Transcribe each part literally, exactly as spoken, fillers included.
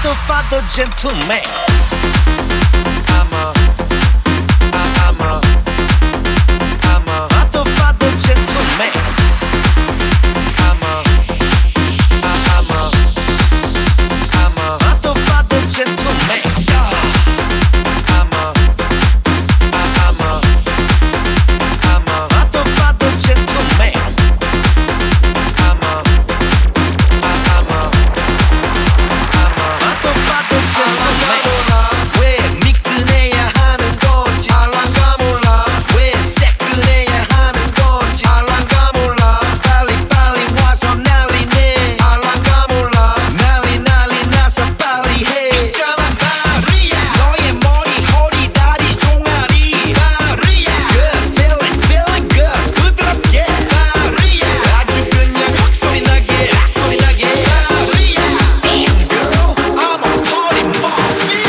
father, gentleman. I'm a, I- I'm a, I'm a father, father, gentleman. I'm a, I- I'm a, I'm a father, father, gentleman. I'm a, I- I'm a, I'm a father, father, gentleman. I'm a, I- I'm a, I'm a father, father, gentleman. 왜 미끈해야 하는 건지 알랑가 몰라. 왜 새끈해야 하는 건지 알랑가 몰라. 빨리 빨리 와서 난리내 알랑가 몰라. 난리 난리 나서 빨리 해. 있잖아 마리아 너의 머리 허리 다리 종아리 마리아 Good feeling feeling good 부드럽게 마리아 아주 그냥 확 소리 나게 소리 나게 마리아 Damn girl I'm a party mafia.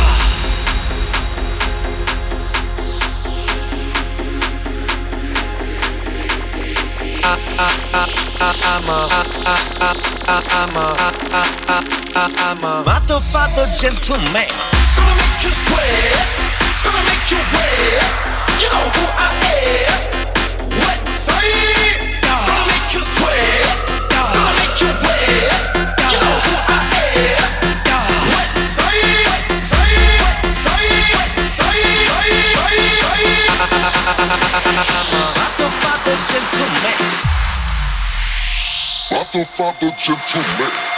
I, I, I, I, I'm a, I, I, I, I, I'm a, I, I, I, I, I'm a father, father, gentleman. Gonna make you sweat, gonna make you wet. You know who I am. What say? Gonna make you sweat, gonna make you wet. You know who I am. What say? What say? What say? What say? I'm a father, father, gentleman. Father, father, gentleman.